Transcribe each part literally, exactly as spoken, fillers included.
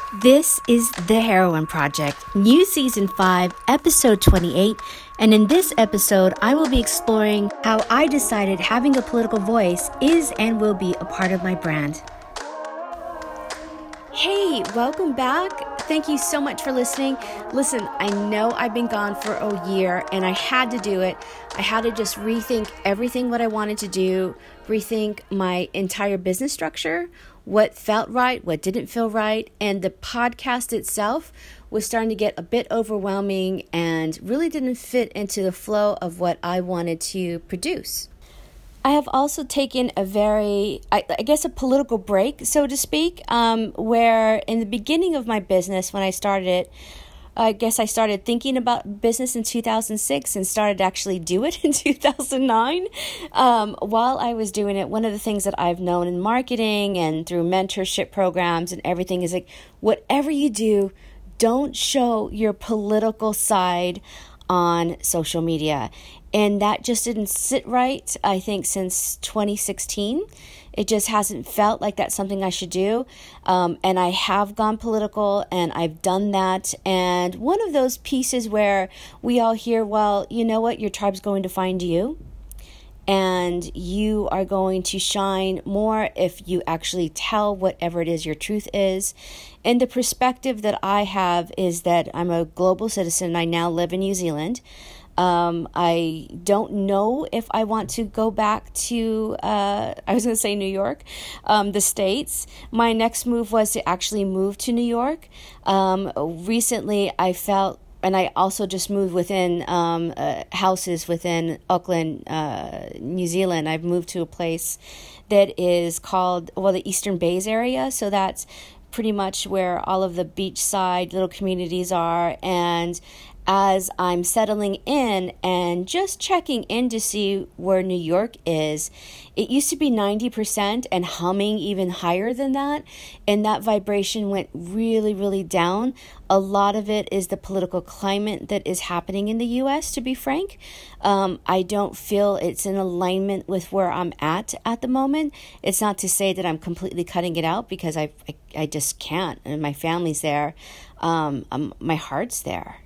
This is The Heroine Project, new season five, episode twenty-eight, and in this episode, I will be exploring how I decided having a political voice is and will be a part of my brand. Hey, welcome back. Thank you so much for listening. Listen, I know I've been gone for a year and I had to do it. I had to just rethink everything what I wanted to do, rethink my entire business structure, what felt right, what didn't feel right, and the podcast itself was starting to get a bit overwhelming and really didn't fit into the flow of what I wanted to produce. I have also taken a very, I, I guess, a political break, so to speak, um, where in the beginning of my business, when I started it, I guess I started thinking about business in two thousand six and started to actually do it in two thousand nine. Um, while I was doing it, one of the things that I've known in marketing and through mentorship programs and everything is like, whatever you do, don't show your political side on social media. And that just didn't sit right, I think, since twenty sixteen. It just hasn't felt like that's something I should do. Um, and I have gone political and I've done that. And one of those pieces where we all hear, well, you know what, your tribe's going to find you. And you are going to shine more if you actually tell whatever it is your truth is. And the perspective that I have is that I'm a global citizen. I now live in New Zealand. Um, I don't know if I want to go back to, uh, I was going to say New York, um, the States. My next move was to actually move to New York. Um, recently, I felt, and I also just moved within um, uh, houses within Auckland, uh, New Zealand. I've moved to a place that is called, well, the Eastern Bays area. So that's pretty much where all of the beachside little communities are. And as I'm settling in and just checking in to see where New York is, it used to be ninety percent and humming even higher than that. And that vibration went really, really down. A lot of it is the political climate that is happening in the U S, to be frank. Um, I don't feel it's in alignment with where I'm at at the moment. It's not to say that I'm completely cutting it out because I, I, I just can't. And my family's there. Um, um, my heart's there.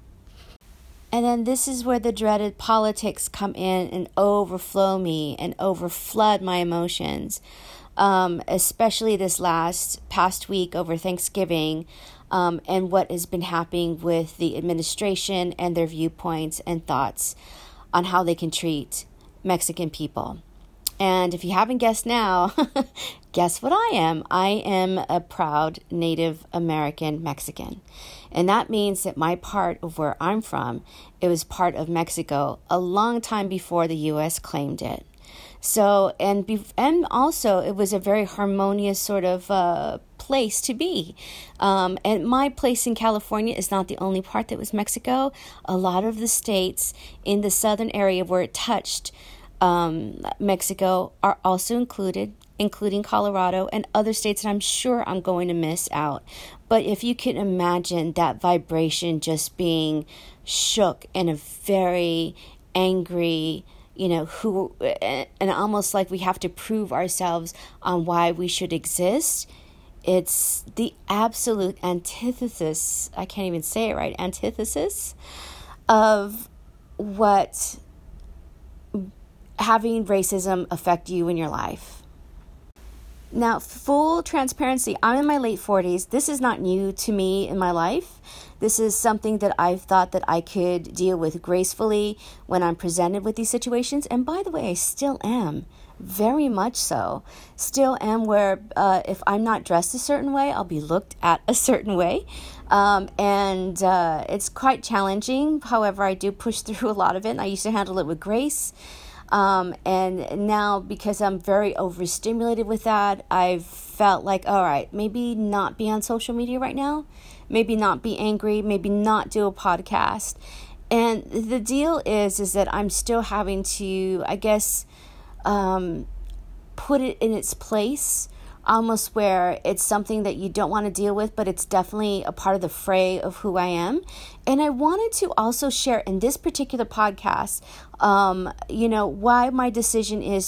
And then this is where the dreaded politics come in and overflow me and overflood my emotions, um, especially this last past week over Thanksgiving um, and what has been happening with the administration and their viewpoints and thoughts on how they can treat Mexican people. And if you haven't guessed now, guess what I am? I am a proud Native American Mexican. And that means that my part of where I'm from, it was part of Mexico a long time before the U S claimed it. So, and be, and also it was a very harmonious sort of uh, place to be. Um, and my place in California is not the only part that was Mexico. A lot of the states in the southern area where it touched Um, Mexico are also included, including Colorado and other states that I'm sure I'm going to miss out. But if you can imagine that vibration just being shook in a very angry, you know, who, and almost like we have to prove ourselves on why we should exist. It's the absolute antithesis, I can't even say it right, antithesis of what having racism affect you in your life. Now, full transparency, I'm in my late forties. This is not new to me in my life. This is something that I've thought that I could deal with gracefully when I'm presented with these situations. And by the way, I still am, very much so. Still am where uh, if I'm not dressed a certain way, I'll be looked at a certain way. Um, and uh, it's quite challenging. However, I do push through a lot of it. And I used to handle it with grace. Um, and now because I'm very overstimulated with that, I've felt like, all right, maybe not be on social media right now, maybe not be angry, maybe not do a podcast. And the deal is, is that I'm still having to, I guess, um, put it in its place, almost where it's something that you don't want to deal with, but it's definitely a part of the fray of who I am. And I wanted to also share in this particular podcast, um, you know, why my decision is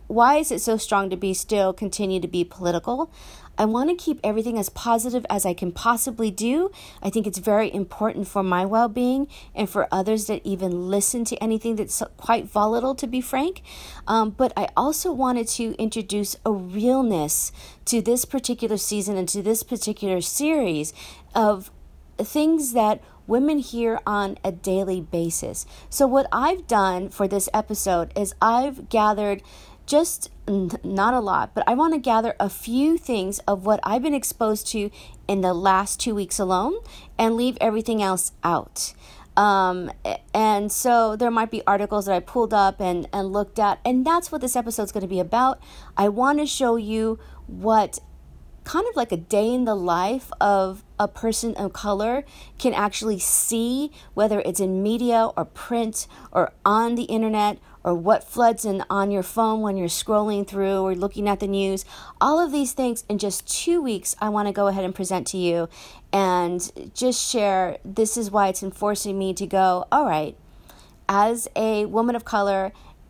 why is it so strong to be still continue to be political? I want to keep everything as positive as I can possibly do. I think it's very important for my well-being and for others that even listen to anything that's quite volatile, to be frank. Um, but I also wanted to introduce a realness to this particular season and to this particular series of things that women hear on a daily basis. So what I've done for this episode is I've gathered just not a lot, but I want to gather a few things of what I've been exposed to in the last two weeks alone and leave everything else out. Um, and so there might be articles that I pulled up and, and looked at, and that's what this episode is going to be about. I want to show you what kind of like a day in the life of a person of color can actually see, whether it's in media or print or on the internet, or what floods in on your phone when you're scrolling through or looking at the news. All of these things in just two weeks, I want to go ahead and present to you and just share. This is why it's enforcing me to go, all right, as a woman of color,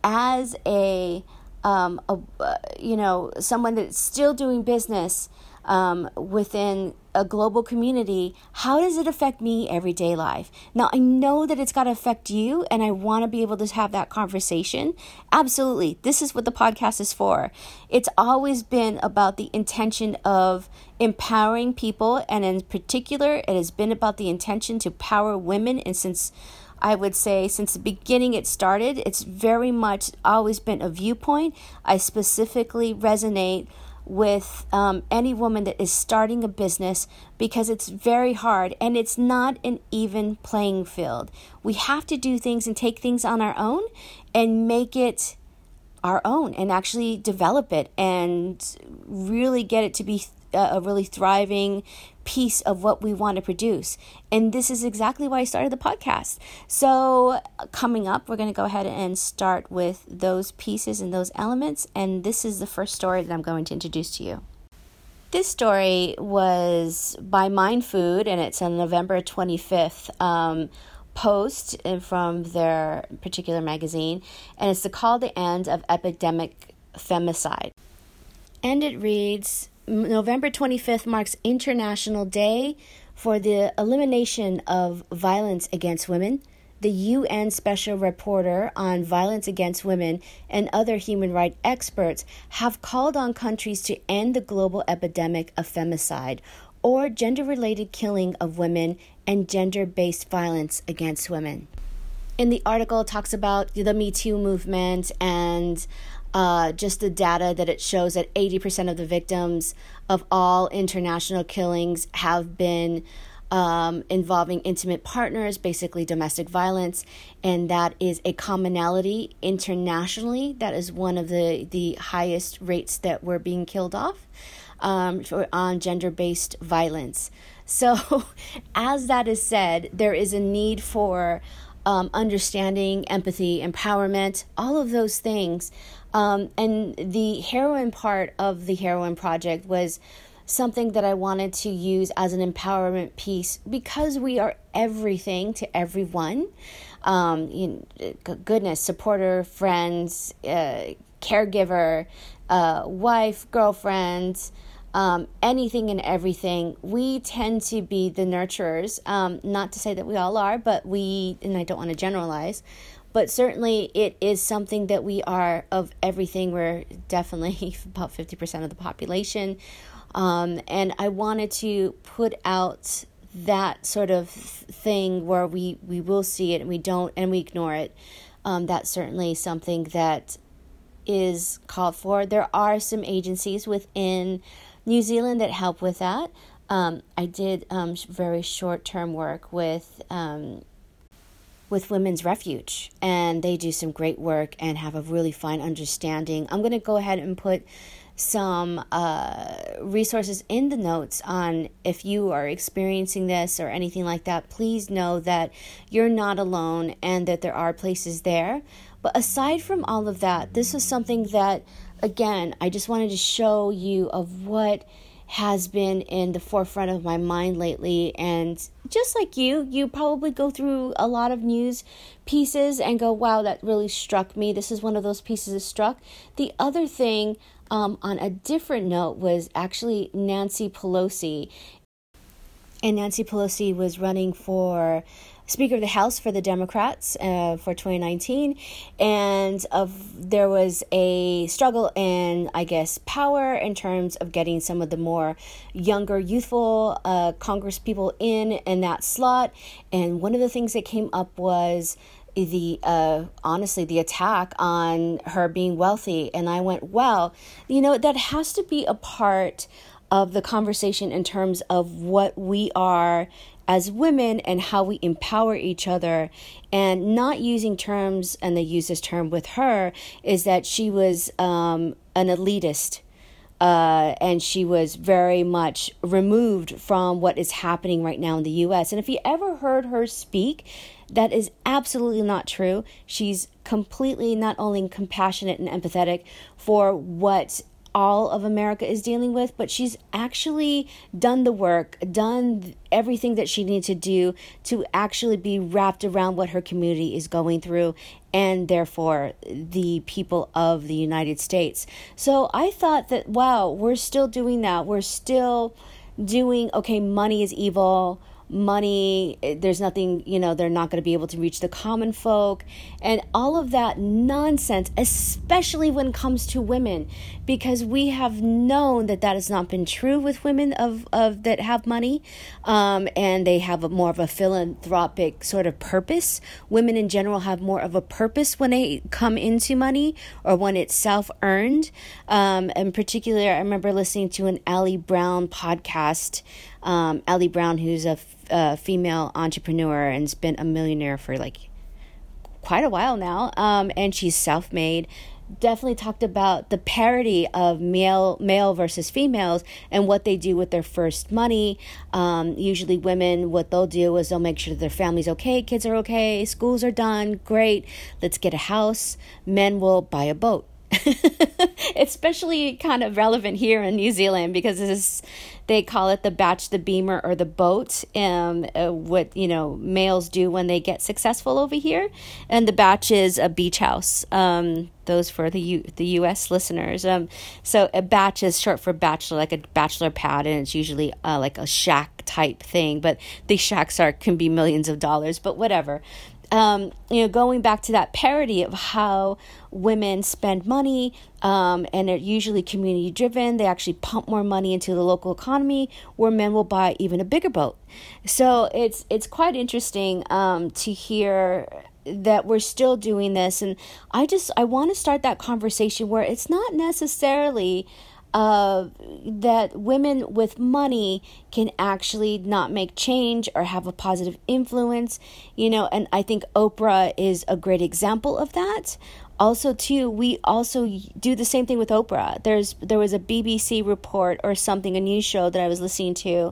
as a, um, a uh, you know, someone that's still doing business um, within a global community, how does it affect me everyday life? Now, I know that it's got to affect you, and I want to be able to have that conversation. Absolutely. This is what the podcast is for. It's always been about the intention of empowering people, and in particular, it has been about the intention to power women. And since I would say since the beginning it started, it's very much always been a viewpoint. I specifically resonate with um, any woman that is starting a business because it's very hard and it's not an even playing field. We have to do things and take things on our own and make it our own and actually develop it and really get it to be a really thriving piece of what we want to produce. And this is exactly why I started the podcast. So coming up, we're going to go ahead and start with those pieces and those elements. And this is the first story that I'm going to introduce to you. This story was by Mind Food, and it's on November twenty-fifth um, post from their particular magazine. And it's the call to end of epidemic femicide. And it reads, November twenty-fifth marks International Day for the Elimination of Violence Against Women. The U N Special Rapporteur on Violence Against Women and other human rights experts have called on countries to end the global epidemic of femicide, or gender-related killing of women and gender-based violence against women. In the article, it talks about the Me Too movement and Uh, just the data that it shows that eighty percent of the victims of all international killings have been um, involving intimate partners, basically domestic violence, and that is a commonality internationally. That is one of the, the highest rates that we're being killed off um, for, on gender-based violence. So as that is said, there is a need for um, understanding, empathy, empowerment, all of those things. Um, and the heroine part of the Heroine Project was something that I wanted to use as an empowerment piece because we are everything to everyone. Um, you know, goodness, supporter, friends, uh, caregiver, uh, wife, girlfriend, um, anything and everything. We tend to be the nurturers. Um, not to say that we all are, but we, and I don't want to generalize, but certainly it is something that we are of everything. We're definitely about fifty percent of the population. Um, and I wanted to put out that sort of thing where we, we will see it and we don't, and we ignore it. Um, that's certainly something that is called for. There are some agencies within New Zealand that help with that. Um, I did um, very short-term work with um, with Women's Refuge, and they do some great work and have a really fine understanding. I'm going to go ahead and put some uh, resources in the notes on if you are experiencing this or anything like that. Please know that you're not alone and that there are places there. But aside from all of that, this is something that, again, I just wanted to show you of what has been in the forefront of my mind lately. And just like you, you probably go through a lot of news pieces and go, wow, that really struck me. This is one of those pieces that struck. The other thing, um, on a different note, was actually Nancy Pelosi. And Nancy Pelosi was running for Speaker of the House for the Democrats uh, for twenty nineteen, and of there was a struggle in, I guess, power in terms of getting some of the more younger, youthful uh, Congress people in in that slot. And one of the things that came up was the uh, honestly the attack on her being wealthy. And I went, well, you know, that has to be a part of the conversation in terms of what we are as women and how we empower each other, and not using terms, and they use this term with her, is that she was um, an elitist. Uh, and she was very much removed from what is happening right now in the U S. And if you ever heard her speak, that is absolutely not true. She's completely not only compassionate and empathetic for what all of America is dealing with, but she's actually done the work, done everything that she needs to do to actually be wrapped around what her community is going through, and therefore the people of the United States. So I thought that, wow, we're still doing that. We're still doing, okay, money is evil. Money, there's nothing, you know, they're not going to be able to reach the common folk, and all of that nonsense, especially when it comes to women, because we have known that that has not been true with women of, of that have money, um, and they have a more of a philanthropic sort of purpose. Women in general have more of a purpose when they come into money, or when it's self-earned. Um, in particular, I remember listening to an Ali Brown podcast. Um, Ali Brown, who's a, f- a female entrepreneur and has been a millionaire for like quite a while now, um, and she's self-made, definitely talked about the parity of male male versus females and what they do with their first money. Um, usually women, what they'll do is they'll make sure that their family's okay, kids are okay, schools are done, great, let's get a house. Men will buy a boat. Especially kind of relevant here in New Zealand, because this is, they call it the batch, the beamer, or the boat. Um, uh, what you know males do when they get successful over here, and the batch is a beach house. Um, those for the U, the U S listeners. Um, so a batch is short for bachelor, like a bachelor pad, and it's usually uh, like a shack type thing. But these shacks are can be millions of dollars, but whatever. Um, you know, going back to that parity of how women spend money, um, and they're usually community driven. They actually pump more money into the local economy, where men will buy even a bigger boat. So it's it's quite interesting um, to hear that we're still doing this. And I just I want to start that conversation where it's not necessarily Uh, that women with money can actually not make change or have a positive influence, you know, and I think Oprah is a great example of that. Also, too, we also do the same thing with Oprah. There's there was a B B C report or something, a news show that I was listening to,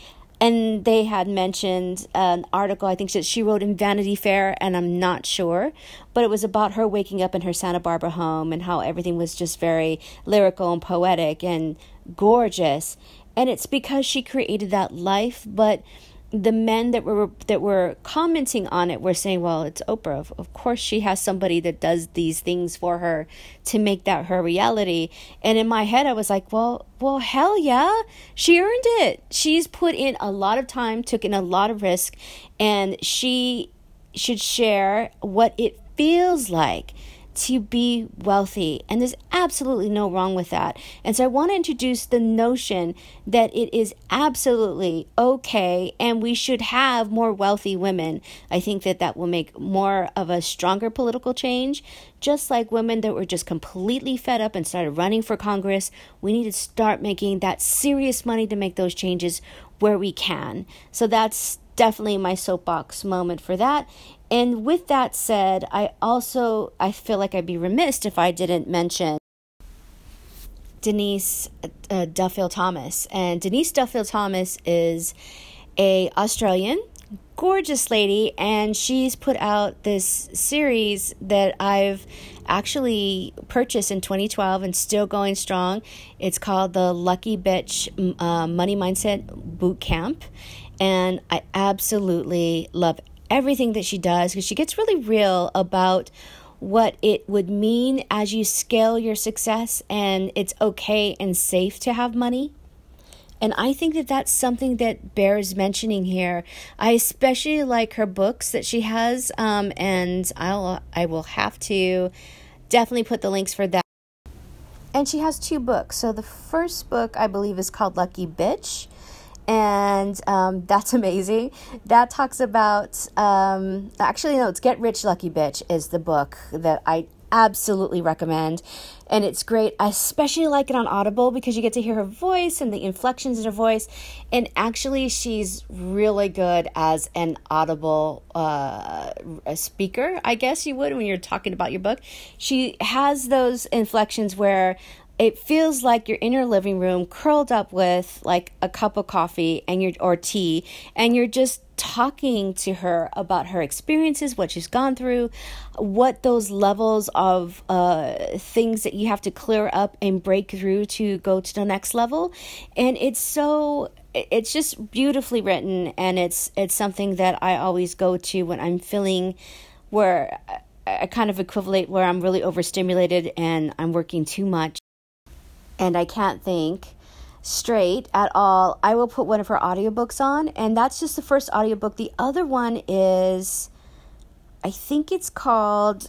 and they had mentioned an article, I think that she wrote in Vanity Fair, and I'm not sure, but it was about her waking up in her Santa Barbara home and how everything was just very lyrical and poetic and gorgeous. And it's because she created that life, but the men that were that were commenting on it were saying, well, it's Oprah. Of, of course she has somebody that does these things for her to make that her reality. And in my head, I was like, well, well, hell yeah. She earned it. She's put in a lot of time, took in a lot of risk, and she should share what it feels like to be wealthy. And there's absolutely no wrong with that. And so I want to introduce the notion that it is absolutely okay, and we should have more wealthy women. I think that that will make more of a stronger political change. Just like women that were just completely fed up and started running for Congress, we need to start making that serious money to make those changes where we can. So that's definitely my soapbox moment for that. And with that said, I also, I feel like I'd be remiss if I didn't mention Denise uh, Duffield Thomas. And Denise Duffield Thomas is a Australian gorgeous lady, and she's put out this series that I've actually purchased in twenty twelve and still going strong. It's called the Lucky Bitch uh, Money Mindset Boot Camp, and I absolutely love everything that she does because she gets really real about what it would mean as you scale your success, and it's okay and safe to have money. And I think that that's something that bears mentioning here. I especially like her books that she has, um, and I'll I will have to definitely put the links for that. And she has two books. So the first book, I believe, is called Lucky Bitch, and um, that's amazing. That talks about, um, actually, no, it's Get Rich Lucky Bitch is the book that I absolutely recommend. And it's great. I especially like it on Audible because you get to hear her voice and the inflections in her voice. And actually, she's really good as an Audible uh, a speaker, I guess you would, when you're talking about your book. She has those inflections where it feels like you're in your living room curled up with like a cup of coffee and you're, or tea, and you're just talking to her about her experiences, what she's gone through, what those levels of uh, things that you have to clear up and break through to go to the next level. And it's so, it's just beautifully written, and it's it's something that I always go to when I'm feeling where I kind of equivalent where I'm really overstimulated and I'm working too much and I can't think straight at all. I will put one of her audiobooks on, and that's just the first audiobook. The other one is, I think it's called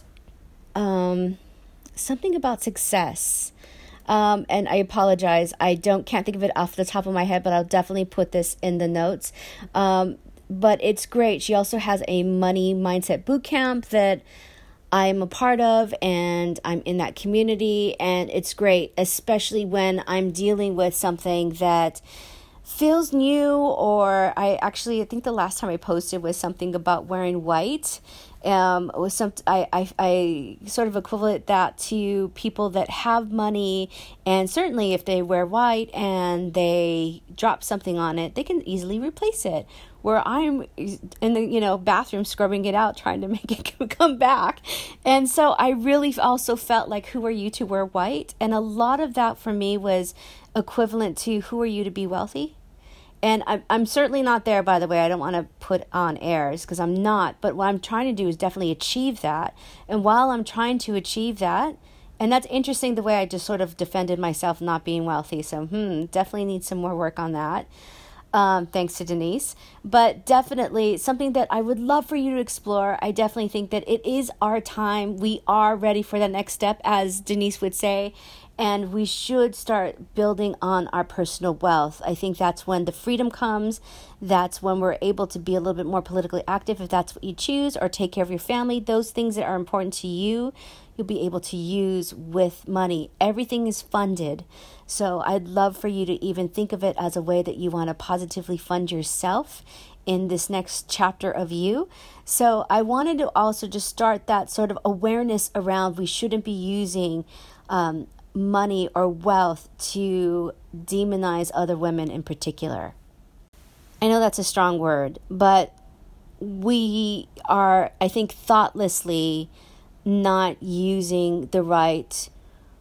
um, something about success. Um, and I apologize. I don't can't think of it off the top of my head, but I'll definitely put this in the notes. Um, but it's great. She also has a money mindset boot camp that I'm a part of, and I'm in that community, and it's great, especially when I'm dealing with something that feels new, or I actually, I think the last time I posted was something about wearing white. Um, was some I, I I sort of equivalent that to people that have money, and certainly if they wear white and they drop something on it, they can easily replace it. Where I'm in the you know bathroom scrubbing it out, trying to make it come back, and so I really also felt like, who are you to wear white? And a lot of that for me was equivalent to, who are you to be wealthy? And I'm, I'm certainly not there, by the way. I don't want to put on airs because I'm not. But what I'm trying to do is definitely achieve that. And while I'm trying to achieve that, and that's interesting the way I just sort of defended myself not being wealthy. So, hmm, definitely need some more work on that. Um, thanks to Denise. But definitely something that I would love for you to explore. I definitely think that it is our time. We are ready for the next step, as Denise would say. And we should start building on our personal wealth. I think that's when the freedom comes. That's when we're able to be a little bit more politically active, if that's what you choose, or take care of your family. Those things that are important to you, you'll be able to use with money. Everything is funded. So I'd love for you to even think of it as a way that you want to positively fund yourself in this next chapter of you. So I wanted to also just start that sort of awareness around, we shouldn't be using um, money or wealth to demonize other women in particular. I know that's a strong word, but we are, I think, thoughtlessly not using the right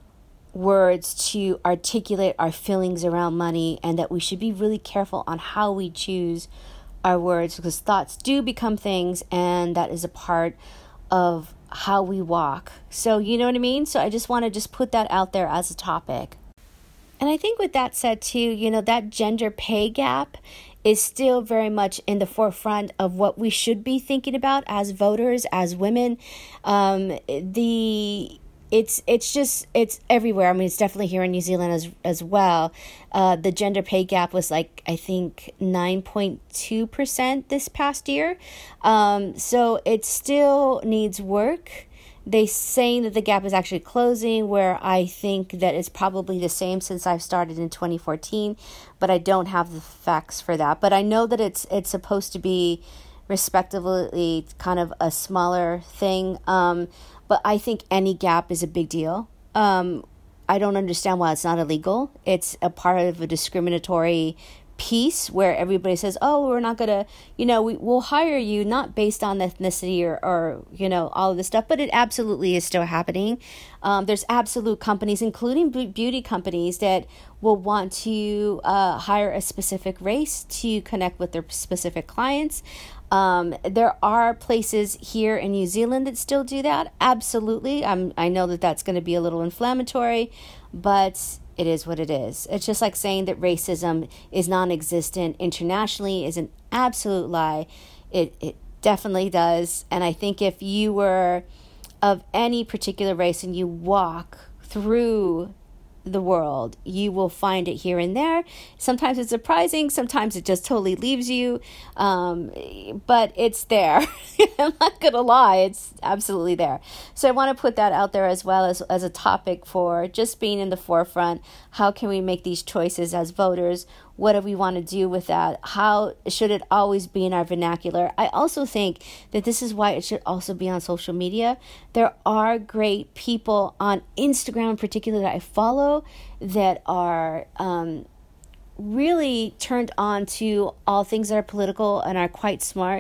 words to articulate our feelings around money, and that we should be really careful on how we choose our words, because thoughts do become things, and that is a part of how we walk. So you know what I mean? So I just want to just put that out there as a topic. And I think with that said too, you know, that gender pay gap is still very much in the forefront of what we should be thinking about as voters, as women. Um, the It's it's just, it's everywhere. I mean, it's definitely here in New Zealand as as well. Uh, the gender pay gap was like, I think, nine point two percent this past year. Um, so it still needs work. They saying that the gap is actually closing, where I think that it's probably the same since I've started in twenty fourteen, but I don't have the facts for that. But I know that it's it's supposed to be respectively kind of a smaller thing. Um, but I think any gap is a big deal. Um, I don't understand why it's not illegal. It's a part of a discriminatory piece where everybody says, oh, we're not going to, you know, we, we'll hire you not based on ethnicity or, or, you know, all of this stuff, but it absolutely is still happening. Um, there's absolute companies, including beauty companies, that will want to uh, hire a specific race to connect with their specific clients. Um, there are places here in New Zealand that still do that. Absolutely. I'm, I know that that's going to be a little inflammatory, but it is what it is. It's just like saying that racism is non-existent internationally is an absolute lie. It it definitely does. And I think if you were of any particular race and you walk through the world, you will find it here and there. Sometimes it's surprising. Sometimes it just totally leaves you. Um, but it's there. I'm not going to lie. It's absolutely there. So I want to put that out there as well as, as a topic for just being in the forefront. How can we make these choices as voters? What do we want to do with that? How should it always be in our vernacular? I also think that this is why it should also be on social media. There are great people on Instagram in particular that I follow that are um, really turned on to all things that are political and are quite smart.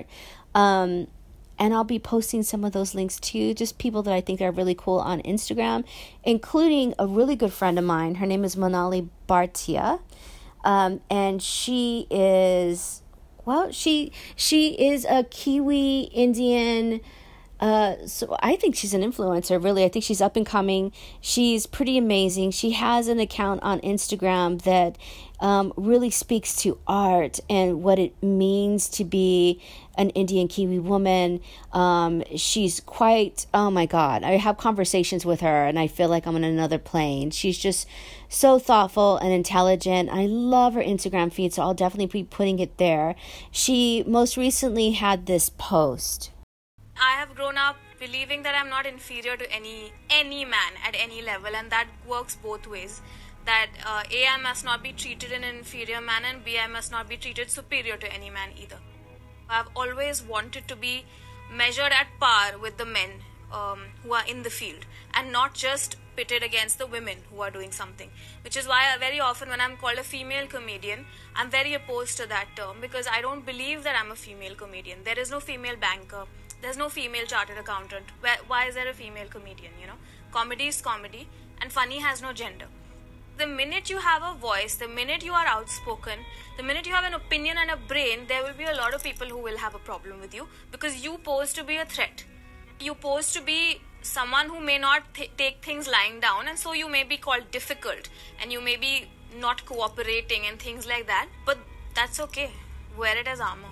Um, and I'll be posting some of those links too, just people that I think are really cool on Instagram, including a really good friend of mine. Her name is Monali Bhartia. Um, and she is, well, she she is a Kiwi Indian. Uh, so I think she's an influencer, really. I think she's up and coming. She's pretty amazing. She has an account on Instagram that um, really speaks to art and what it means to be an Indian Kiwi woman. Um, she's quite, oh my God, I have conversations with her and I feel like I'm on another plane. She's just so thoughtful and intelligent. I love her Instagram feed, so I'll definitely be putting it there. She most recently had this post. I have grown up believing that I'm not inferior to any any man at any level, and that works both ways. That uh, A, I must not be treated in an inferior manner, and B, I must not be treated superior to any man either. I've always wanted to be measured at par with the men um, who are in the field, and not just pitted against the women who are doing something. Which is why I, very often when I'm called a female comedian, I'm very opposed to that term, because I don't believe that I'm a female comedian. There is no female banker. There's no female chartered accountant. Where, why is there a female comedian, you know? Comedy is comedy, and funny has no gender. The minute you have a voice, the minute you are outspoken, the minute you have an opinion and a brain, there will be a lot of people who will have a problem with you, because you pose to be a threat. You pose to be someone who may not th- take things lying down, and so you may be called difficult, and you may be not cooperating and things like that, but that's okay. Wear it as armor.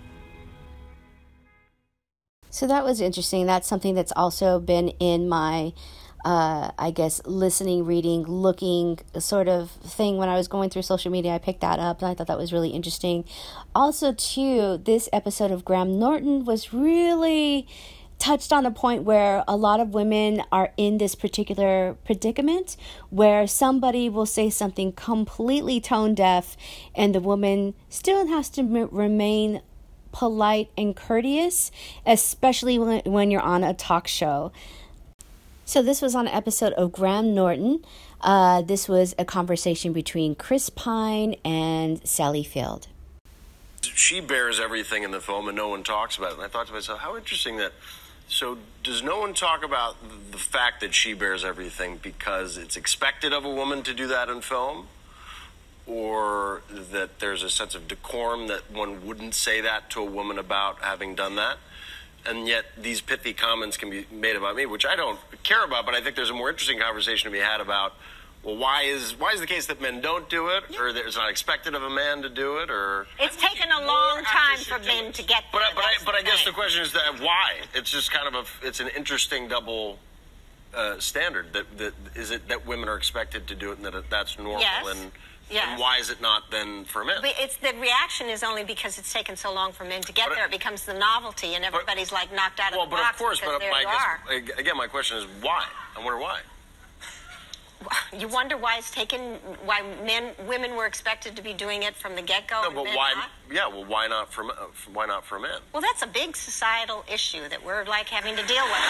So that was interesting. That's something that's also been in my, uh, I guess, listening, reading, looking sort of thing. When I was going through social media, I picked that up and I thought that was really interesting. Also, too, this episode of Graham Norton was really touched on a point where a lot of women are in this particular predicament where somebody will say something completely tone deaf and the woman still has to m- remain polite and courteous, especially when, when you're on a talk show. So this was on an episode of Graham Norton. Uh, this was a conversation between Chris Pine and Sally Field. She bears everything in the film and no one talks about it. And I thought to myself, how interesting that. So does no one talk about the fact that she bears everything because it's expected of a woman to do that in film? Or that there's a sense of decorum that one wouldn't say that to a woman about having done that? And yet these pithy comments can be made about me, which I don't care about, but I think there's a more interesting conversation to be had about, well, why is why is the case that men don't do it, yeah. or that it's not expected of a man to do it, or it's taken a long time for men to get there. But, but, I, but I guess thing. the question is that why? It's just kind of a it's an interesting double uh, standard. That that is it that women are expected to do it and that that's normal yes. and. Yes. And why is it not then for men? But it's the reaction is only because it's taken so long for men to get but there. It becomes the novelty, and everybody's but, like knocked out of well, the box. Well, but of course, but there my you guess, again, my question is why? I wonder why. You wonder why it's taken, why men, women were expected to be doing it from the get-go. No, but why? Not? Yeah, well, why not for why not for men? Well, that's a big societal issue that we're like having to deal with.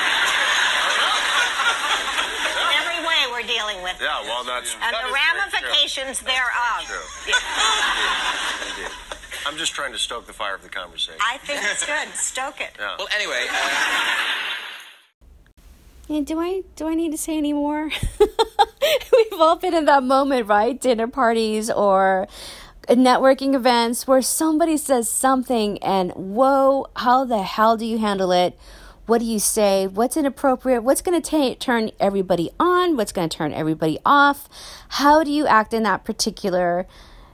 In every way, we're dealing with. Yeah, well, that's and that the ramifications thereof. True. Yeah. I'm just trying to stoke the fire of the conversation. I think it's good. Stoke it. Yeah. Well, anyway. Uh... Yeah, do I do I need to say any more? We've all been in that moment, right? Dinner parties or networking events where somebody says something and whoa, how the hell do you handle it? What do you say? What's inappropriate? What's going to turn everybody on? What's going to turn everybody off? How do you act in that particular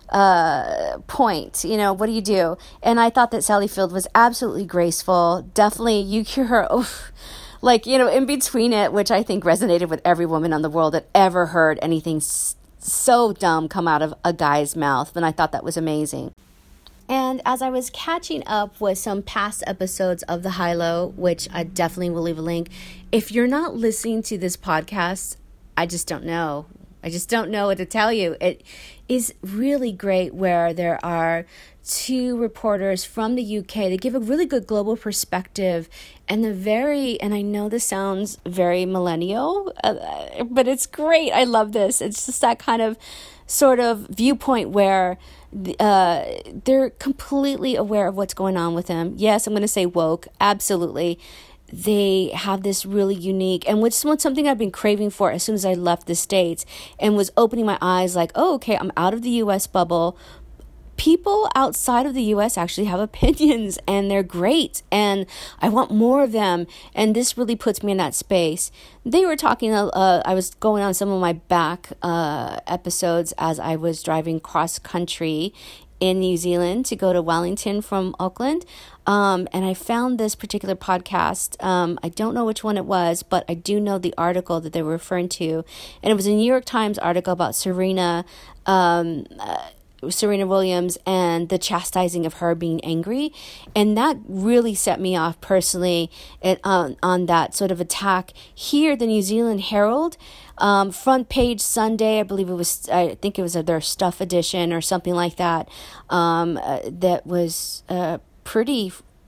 uh, point? You know, what do you do? And I thought that Sally Field was absolutely graceful. Definitely, you hear her, oof, like, you know, in between it, which I think resonated with every woman on the world that ever heard anything so dumb come out of a guy's mouth. And I thought that was amazing. And as I was catching up with some past episodes of The High Low, which I definitely will leave a link, if you're not listening to this podcast, I just don't know. I just don't know what to tell you. It is really great where there are two reporters from the U K that give a really good global perspective and the very, and I know this sounds very millennial, uh, but it's great. I love this. It's just that kind of sort of viewpoint where uh, they're completely aware of what's going on with them. Yes, I'm going to say woke. Absolutely. They have this really unique, and which was something I've been craving for as soon as I left the States and was opening my eyes like, oh, okay, I'm out of the U S bubble. People outside of the U S actually have opinions and they're great and I want more of them. And this really puts me in that space. They were talking, uh, I was going on some of my back uh, episodes as I was driving cross country in New Zealand to go to Wellington from Auckland. Um, and I found this particular podcast. Um, I don't know which one it was, but I do know the article that they were referring to. And it was a New York Times article about Serena, um, uh, Serena Williams and the chastising of her being angry. And that really set me off personally at, um, on that sort of attack. Here, the New Zealand Herald, um, front page Sunday, I believe it was, I think it was their Stuff edition or something like that, um, uh, that was uh, pretty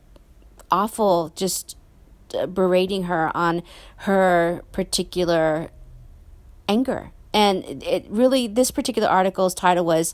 awful, just berating her on her particular anger. And it really, this particular article's title was,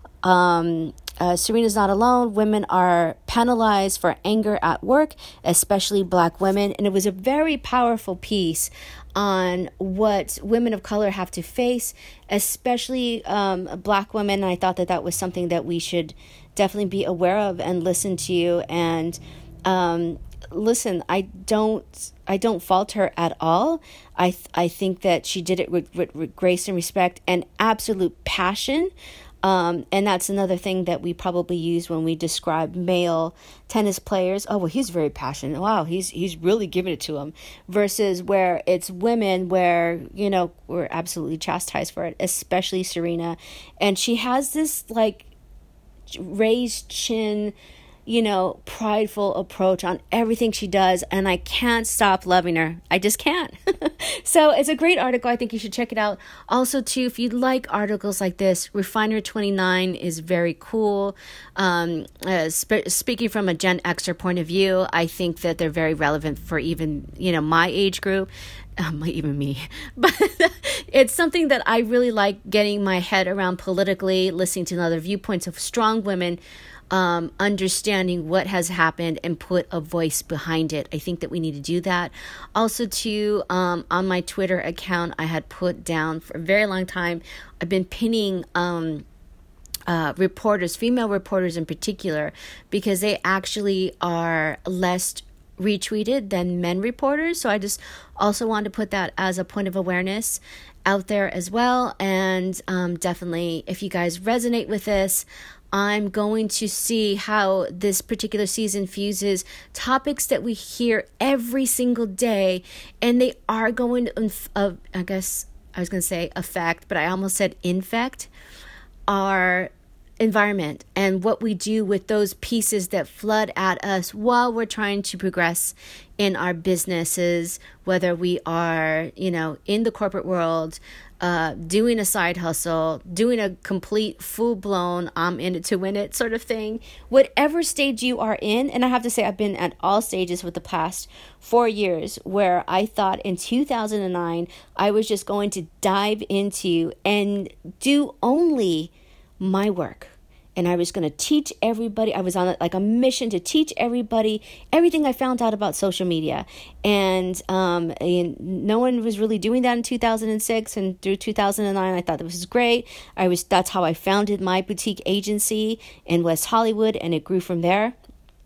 Um, uh, Serena's not alone. Women are penalized for anger at work, especially Black women. And it was a very powerful piece on what women of color have to face, especially um, Black women. And I thought that that was something that we should definitely be aware of and listen to. And um, listen, I don't, I don't fault her at all. I, th- I think that she did it with, with, with grace and respect and absolute passion. Um, and that's another thing that we probably use when we describe male tennis players. Oh, well, he's very passionate. Wow, he's he's really giving it to him. Versus where it's women where, you know, we're absolutely chastised for it, especially Serena. And she has this, like, raised chin, you know, prideful approach on everything she does. And I can't stop loving her. I just can't. So it's a great article. I think you should check it out. Also, too, if you like articles like this, Refiner twenty-nine is very cool. Um, uh, sp- speaking from a Gen Xer point of view, I think that they're very relevant for even, you know, my age group. Um, even me, but it's something that I really like getting my head around politically, listening to other viewpoints of strong women, um, understanding what has happened and put a voice behind it. I think that we need to do that. Also, too, um, on my Twitter account, I had put down for a very long time, I've been pinning um, uh, reporters, female reporters in particular, because they actually are less retweeted than men reporters. So I just also wanted to put that as a point of awareness out there as well. And um, definitely, if you guys resonate with this, I'm going to see how this particular season fuses topics that we hear every single day, and they are going to, uh, I guess I was going to say affect, but I almost said infect our environment and what we do with those pieces that flood at us while we're trying to progress in our businesses, whether we are, you know, in the corporate world, uh, doing a side hustle, doing a complete full-blown I'm in it to win it sort of thing, whatever stage you are in. And I have to say, I've been at all stages with the past four years where I thought in two thousand nine, I was just going to dive into and do only my work and I was going to teach everybody. I was on like a mission to teach everybody everything I found out about social media. And, um, and no one was really doing that in two thousand six, and through two thousand nine, I thought this was great. I was, that's how I founded my boutique agency in West Hollywood, and it grew from there.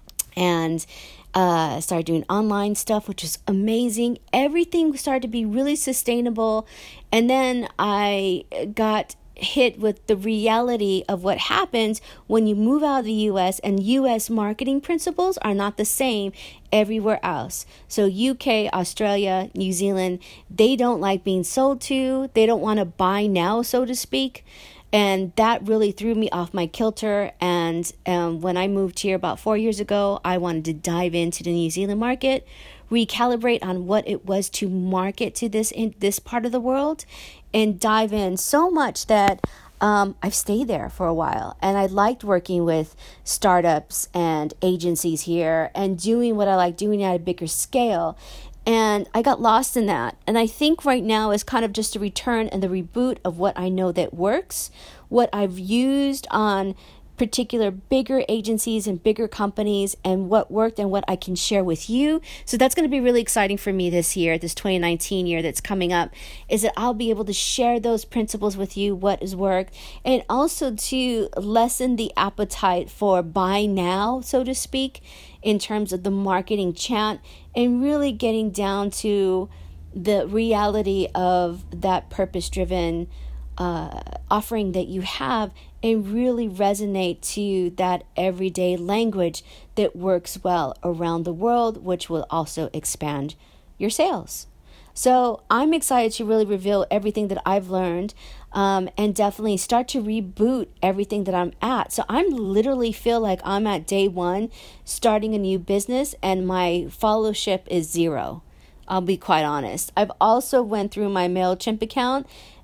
And uh, started doing online stuff, which is amazing. Everything started to be really sustainable. And then I got hit with the reality of what happens when you move out of the U S, and U S marketing principles are not the same everywhere else. So U K, Australia, New Zealand, they don't like being sold to. They don't want to buy now, so to speak. And that really threw me off my kilter. And um, when I moved here about four years ago, I wanted to dive into the New Zealand market, recalibrate on what it was to market to this in this part of the world, and dive in so much that um, I've stayed there for a while. And I liked working with startups and agencies here and doing what I like doing at a bigger scale. And I got lost in that. And I think right now is kind of just a return and the reboot of what I know that works, what I've used on particular bigger agencies and bigger companies, and what worked and what I can share with you. So that's going to be really exciting for me this year, this twenty nineteen year that's coming up, is that I'll be able to share those principles with you, what has worked, and also to lessen the appetite for buy now, so to speak, in terms of the marketing chant, and really getting down to the reality of that purpose-driven uh, offering that you have, and really resonate to that everyday language that works well around the world, which will also expand your sales. So I'm excited to really reveal everything that I've learned, um, and definitely start to reboot everything that I'm at. So I'm literally feel like I'm at day one, starting a new business, and my followership is zero. I'll be quite honest. I've also went through my MailChimp account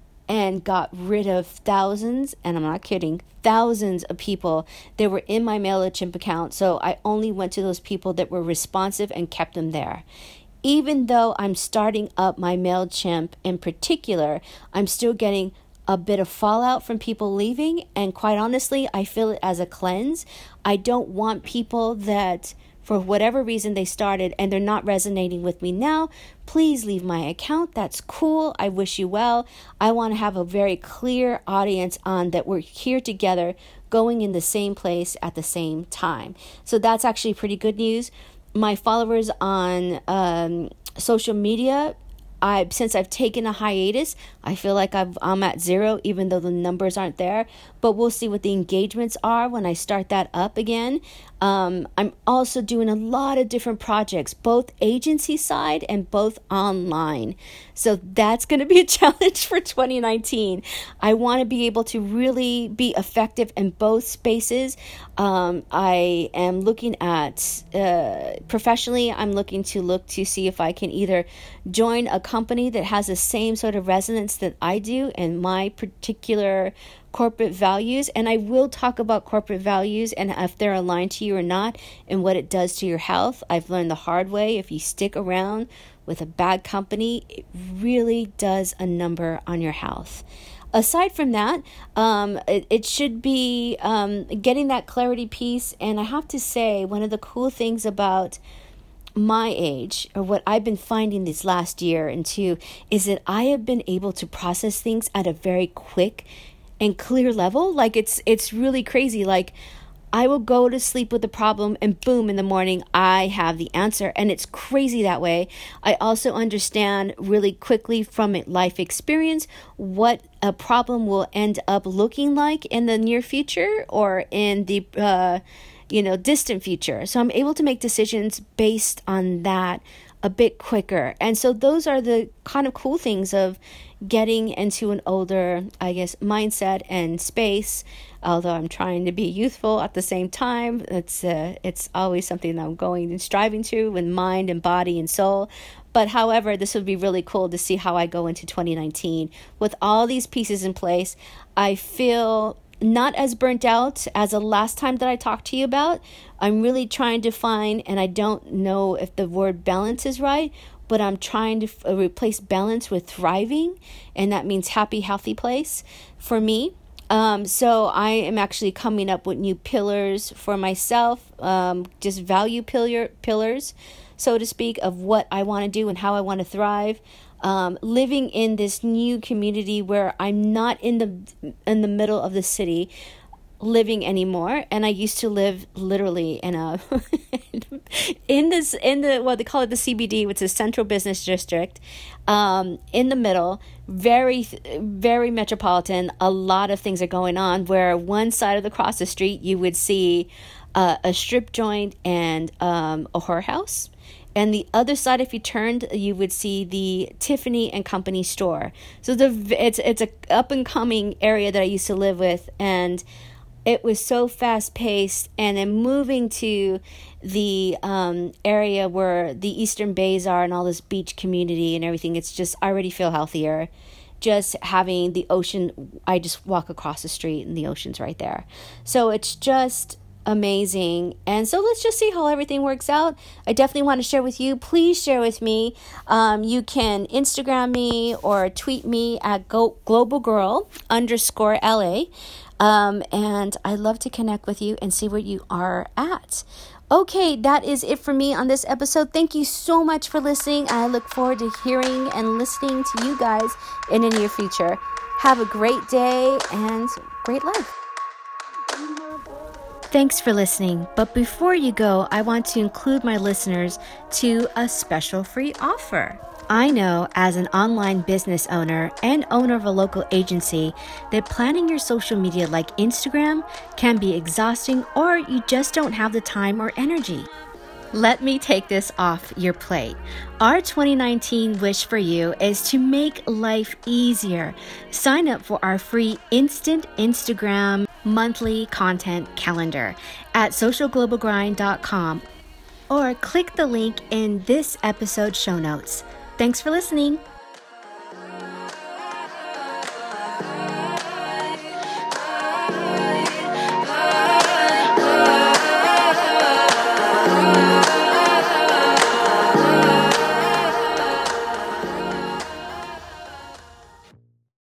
and got rid of thousands, and I'm not kidding, thousands of people that were in my MailChimp account. So I only went to those people that were responsive and kept them there. Even though I'm starting up my MailChimp in particular, I'm still getting a bit of fallout from people leaving. And quite honestly, I feel it as a cleanse. I don't want people that, for whatever reason they started and they're not resonating with me now, please leave my account. That's cool. I wish you well. I want to have a very clear audience on that we're here together, going in the same place at the same time. So that's actually pretty good news. My followers on um, social media, I since I've taken a hiatus, I feel like I've, I'm at zero, even though the numbers aren't there. But we'll see what the engagements are when I start that up again. Um, I'm also doing a lot of different projects, both agency side and both online. So that's going to be a challenge for twenty nineteen. I want to be able to really be effective in both spaces. Um, I am looking at, uh, professionally, I'm looking to look to see if I can either join a company that has the same sort of resonance that I do and my particular corporate values. And I will talk about corporate values and if they're aligned to you or not, and what it does to your health. I've learned the hard way. If you stick around with a bad company, it really does a number on your health. Aside from that, um, it, it should be um, getting that clarity piece. And I have to say, one of the cool things about my age, or what I've been finding this last year and two, is that I have been able to process things at a very quick and clear level. Like it's it's really crazy. Like I will go to sleep with a problem and boom, in the morning I have the answer, and it's crazy that way. I also understand really quickly from life experience what a problem will end up looking like in the near future or in the uh you know, distant future. So I'm able to make decisions based on that a bit quicker. And so those are the kind of cool things of getting into an older, I guess, mindset and space. Although I'm trying to be youthful at the same time, it's uh, it's always something that I'm going and striving to with mind and body and soul. But however, this would be really cool to see how I go into twenty nineteen with all these pieces in place. I feel not as burnt out as the last time that I talked to you about. I'm really trying to find, and I don't know if the word balance is right, but I'm trying to f- replace balance with thriving, and that means happy, healthy place for me. Um, so I am actually coming up with new pillars for myself, um, just value pillar pillars, so to speak, of what I want to do and how I want to thrive. Um, living in this new community where I'm not in the in the middle of the city living anymore, and I used to live literally in a in this in the what they call it the C B D, which is Central Business District, um, in the middle, very very metropolitan. A lot of things are going on. Where one side of the cross the street you would see uh, a strip joint and um, a whorehouse. And the other side, if you turned, you would see the Tiffany and Company store. So the it's it's a up and coming area that I used to live with, and it was so fast paced. And then moving to the um, area where the Eastern Bays are and all this beach community and everything, it's just I already feel healthier. Just having the ocean, I just walk across the street and the ocean's right there. So it's just amazing. And so let's just see how everything works out. I definitely want to share with you. Please share with me. Um, you can Instagram me or tweet me at go- global girl underscore L A. Um, and I love to connect with you and see where you are at. Okay, that is it for me on this episode. Thank you so much for listening. I look forward to hearing and listening to you guys in the near future. Have a great day and great life. Thanks for listening, but before you go, I want to include my listeners to a special free offer. I know as an online business owner and owner of a local agency that planning your social media like Instagram can be exhausting, or you just don't have the time or energy. Let me take this off your plate. Our twenty nineteen wish for you is to make life easier. Sign up for our free instant Instagram monthly content calendar at social global grind dot com or click the link in this episode show notes. Thanks for listening.